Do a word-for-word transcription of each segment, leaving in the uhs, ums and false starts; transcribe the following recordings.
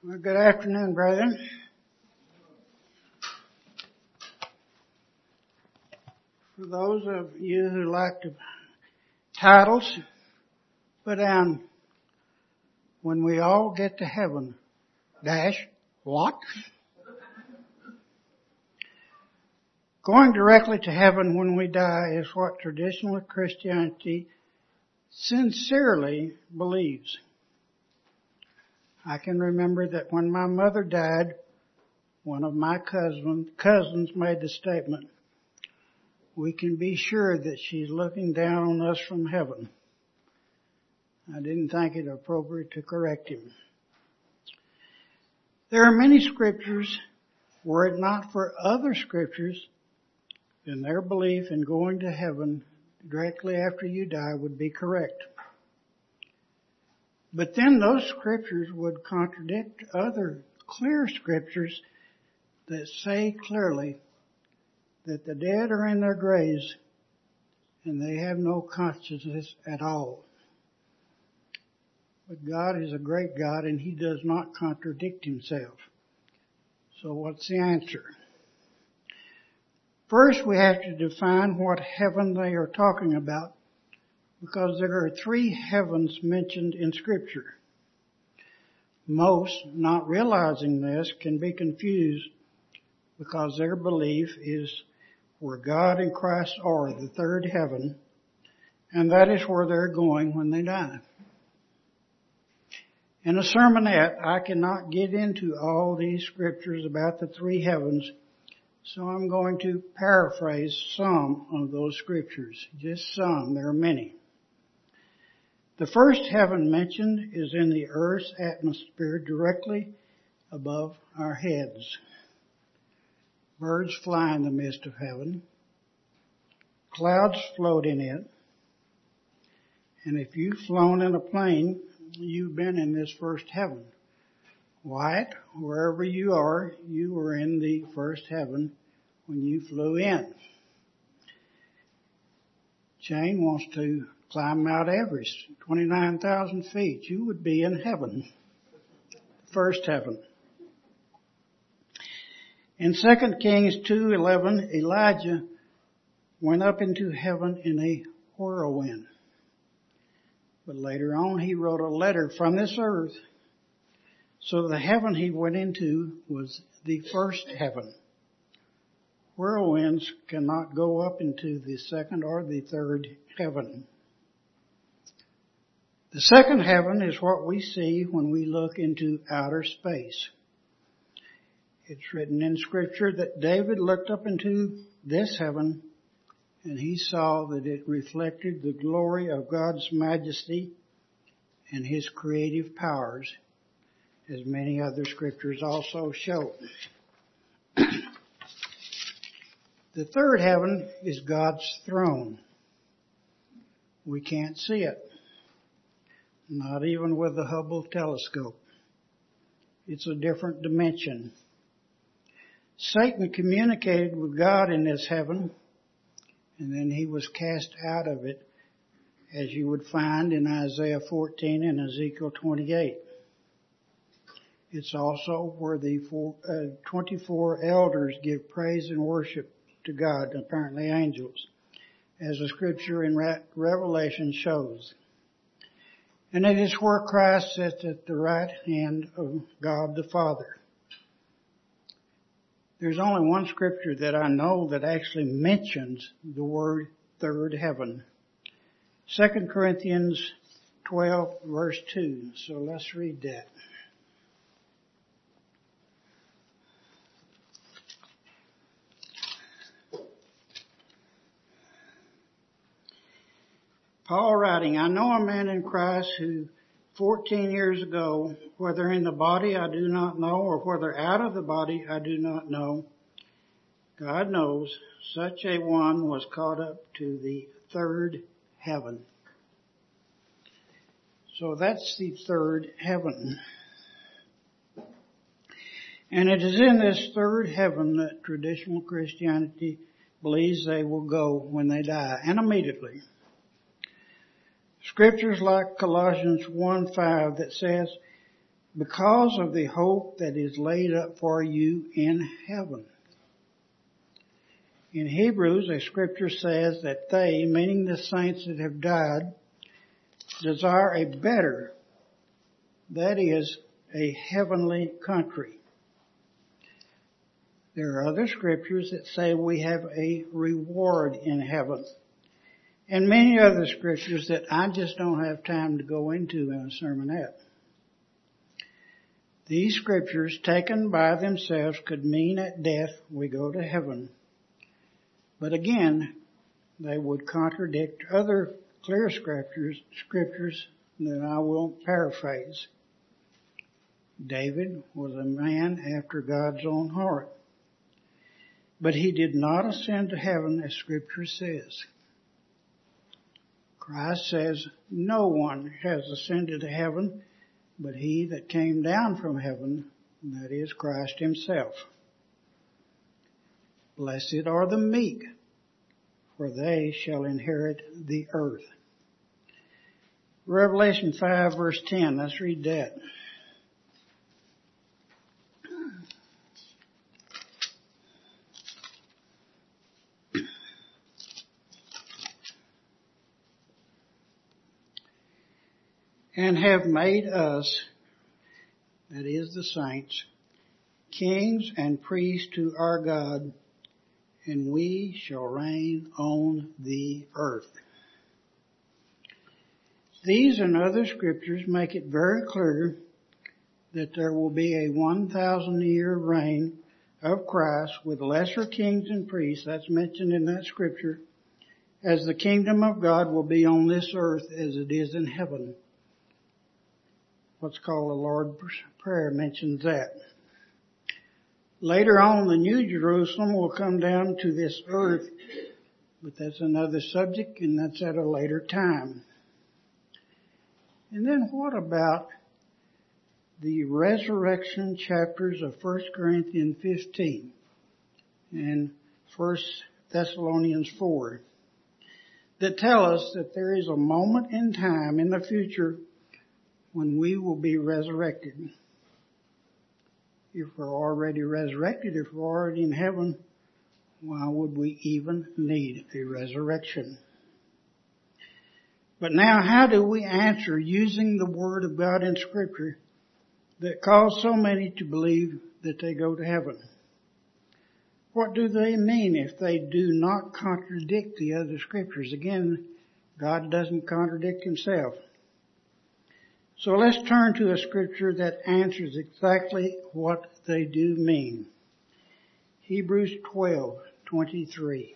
Well, good afternoon, brethren. For those of you who like the titles, put down, when we all get to heaven, dash, what? Going directly to heaven when we die is what traditional Christianity sincerely believes. I can remember that when my mother died, one of my cousin, cousins made the statement, "We can be sure that she's looking down on us from heaven." I didn't think it appropriate to correct him. There are many scriptures, were it not for other scriptures, then their belief in going to heaven directly after you die would be correct. But then those scriptures would contradict other clear scriptures that say clearly that the dead are in their graves and they have no consciousness at all. But God is a great God and He does not contradict Himself. So what's the answer? First, we have to define what heaven they are talking about, because there are three heavens mentioned in Scripture. Most, not realizing this, can be confused because their belief is where God and Christ are, the third heaven, and that is where they're going when they die. In a sermonette, I cannot get into all these scriptures about the three heavens, so I'm going to paraphrase some of those scriptures. Just some, there are many. The first heaven mentioned is in the earth's atmosphere directly above our heads. Birds fly in the midst of heaven. Clouds float in it. And if you've flown in a plane, you've been in this first heaven. Wyatt, wherever you are, you were in the first heaven when you flew in. Jane wants to climb Mount Everest, twenty-nine thousand feet. You would be in heaven, first heaven. In Second Kings two eleven, Elijah went up into heaven in a whirlwind. But later on, he wrote a letter from this earth. So the heaven he went into was the first heaven. Whirlwinds cannot go up into the second or the third heaven. The second heaven is what we see when we look into outer space. It's written in Scripture that David looked up into this heaven and he saw that it reflected the glory of God's majesty and His creative powers, as many other scriptures also show. The third heaven is God's throne. We can't see it. Not even with the Hubble telescope. It's a different dimension. Satan communicated with God in this heaven, and then he was cast out of it, as you would find in Isaiah fourteen and Ezekiel twenty-eight. It's also where the four, uh, twenty-four elders give praise and worship to God, apparently angels, as the scripture in Revelation shows. And it is where Christ sits at the right hand of God the Father. There's only one scripture that I know that actually mentions the word third heaven. Second Corinthians twelve verse two. So let's read that. Paul writing, "I know a man in Christ who fourteen years ago, whether in the body I do not know, or whether out of the body I do not know, God knows, such a one was caught up to the third heaven." So that's the third heaven. And it is in this third heaven that traditional Christianity believes they will go when they die, and immediately. Scriptures like Colossians one five that says, because of the hope that is laid up for you in heaven. In Hebrews, a scripture says that they, meaning the saints that have died, desire a better, that is, a heavenly country. There are other scriptures that say we have a reward in heaven. And many other scriptures that I just don't have time to go into in a sermonette. These scriptures, taken by themselves, could mean at death we go to heaven. But again, they would contradict other clear scriptures, scriptures that I will paraphrase. David was a man after God's own heart. But he did not ascend to heaven as Scripture says. Christ says, no one has ascended to heaven but he that came down from heaven, that is Christ himself. Blessed are the meek, for they shall inherit the earth. Revelation five verse ten, let's read that. And have made us, that is the saints, kings and priests to our God, and we shall reign on the earth. These and other scriptures make it very clear that there will be a one thousand year reign of Christ with lesser kings and priests, that's mentioned in that scripture, as the kingdom of God will be on this earth as it is in heaven. What's called the Lord's Prayer mentions that. Later on, the New Jerusalem will come down to this earth, but that's another subject, and that's at a later time. And then what about the resurrection chapters of First Corinthians fifteen and First Thessalonians four that tell us that there is a moment in time in the future when we will be resurrected. If we're already resurrected, if we're already in heaven, why would we even need a resurrection? But now, how do we answer using the Word of God in Scripture that cause so many to believe that they go to heaven? What do they mean if they do not contradict the other Scriptures? Again, God doesn't contradict Himself. So let's turn to a scripture that answers exactly what they do mean. Hebrews twelve twenty-three.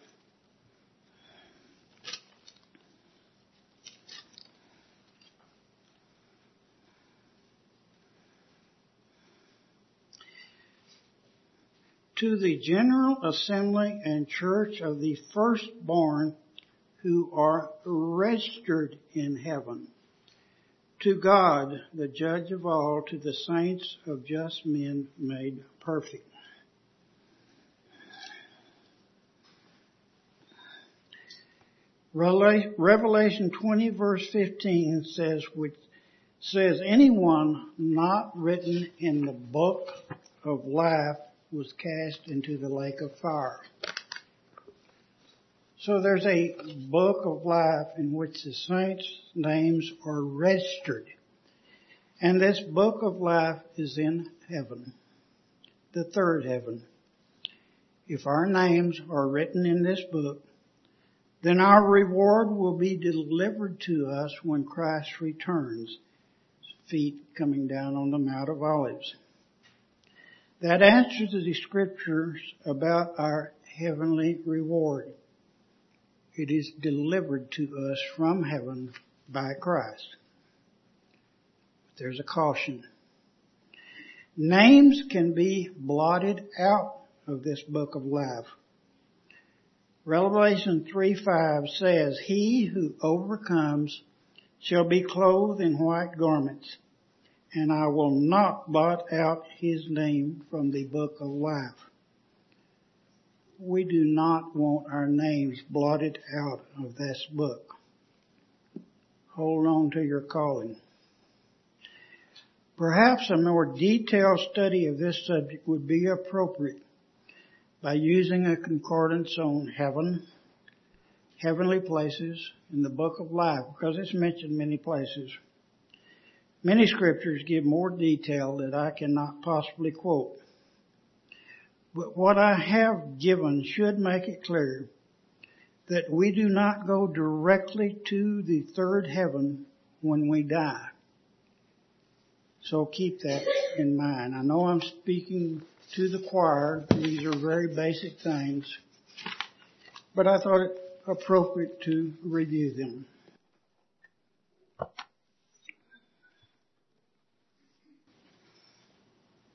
To the general assembly and church of the firstborn who are registered in heaven. To God, the judge of all, to the saints of just men made perfect. Revelation twenty verse fifteen says, which says, anyone not written in the book of life was cast into the lake of fire. So there's a book of life in which the saints' names are registered. And this book of life is in heaven, the third heaven. If our names are written in this book, then our reward will be delivered to us when Christ returns, feet coming down on the Mount of Olives. That answers the scriptures about our heavenly reward. It is delivered to us from heaven by Christ. But there's a caution. Names can be blotted out of this book of life. Revelation three five says, he who overcomes shall be clothed in white garments, and I will not blot out his name from the book of life. We do not want our names blotted out of this book. Hold on to your calling. Perhaps a more detailed study of this subject would be appropriate by using a concordance on heaven, heavenly places, in the book of life, because it's mentioned many places. Many scriptures give more detail that I cannot possibly quote. But what I have given should make it clear that we do not go directly to the third heaven when we die. So keep that in mind. I know I'm speaking to the choir. These are very basic things, but I thought it appropriate to review them.